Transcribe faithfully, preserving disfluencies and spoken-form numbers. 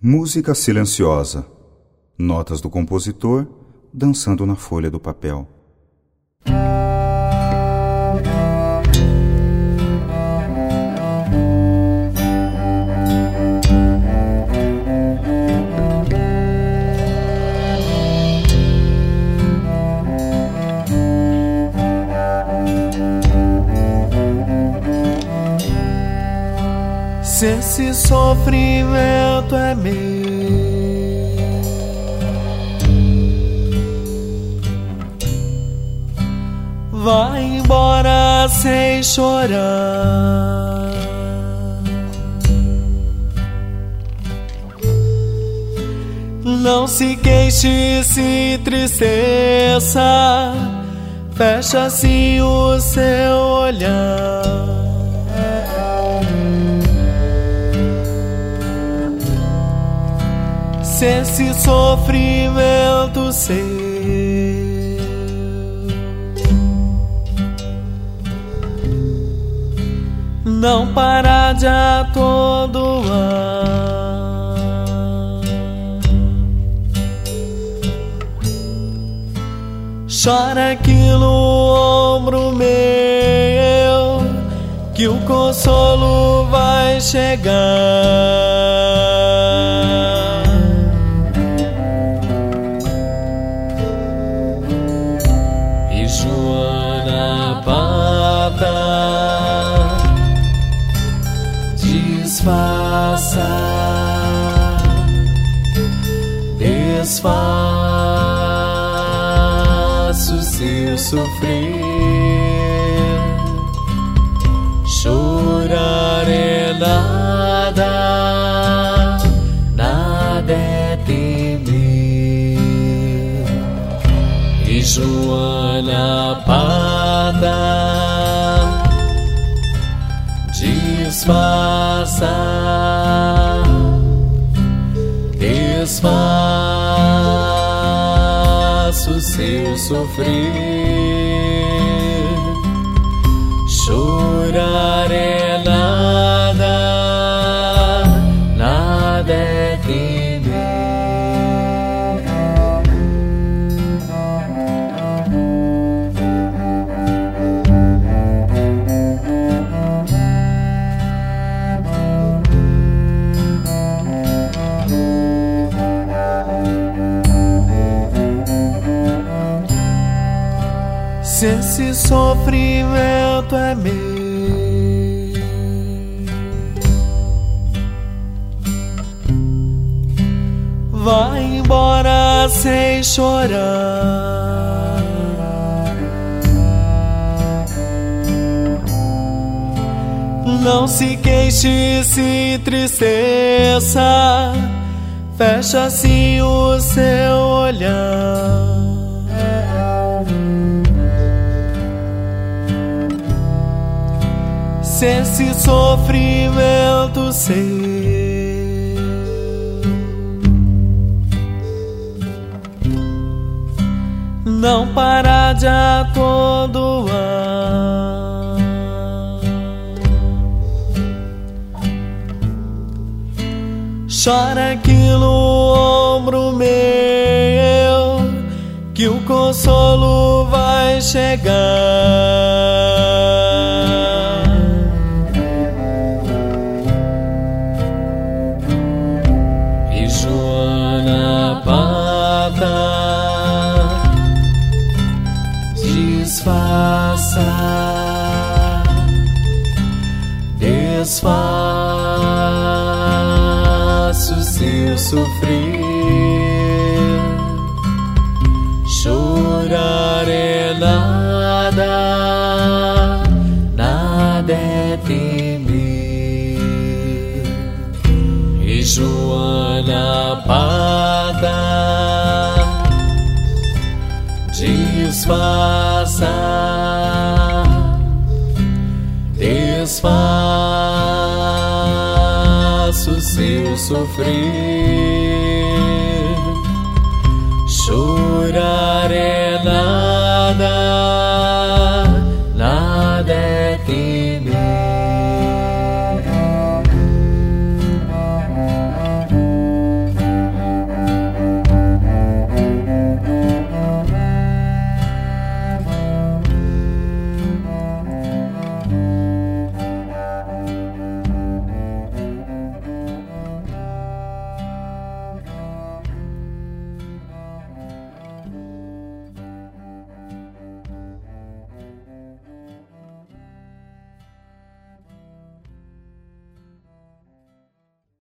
Música silenciosa. Notas do compositor dançando na folha do papel. Se esse sofrimento é meu, vai embora sem chorar. Não se queixe, se entristeça, fecha assim o seu olhar. Se esse sofrimento seu não parar de atordoar, chora aqui no ombro meu, que o consolo vai chegar. Joana Pata, desfaça, desfaça o seu sofrer. Chorar é nada, nada é temer. E Joana Pata, desfaça, desfaça o seu sofrer. Chorar é nada, nada é temer. Se esse sofrimento é meu, vai embora sem chorar. Não se queixe, se entristeça, fecha assim o seu olhar. Se esse sofrimento seu não parar de atordoar, chora aqui no ombro meu, que o consolo vai chegar. Joana Pata, desfaça, desfaça o seu sofrer. Chorar é nada, nada é temer. E Joana Pata, desfaça, desfaça o seu sofrer. Chorar é nada,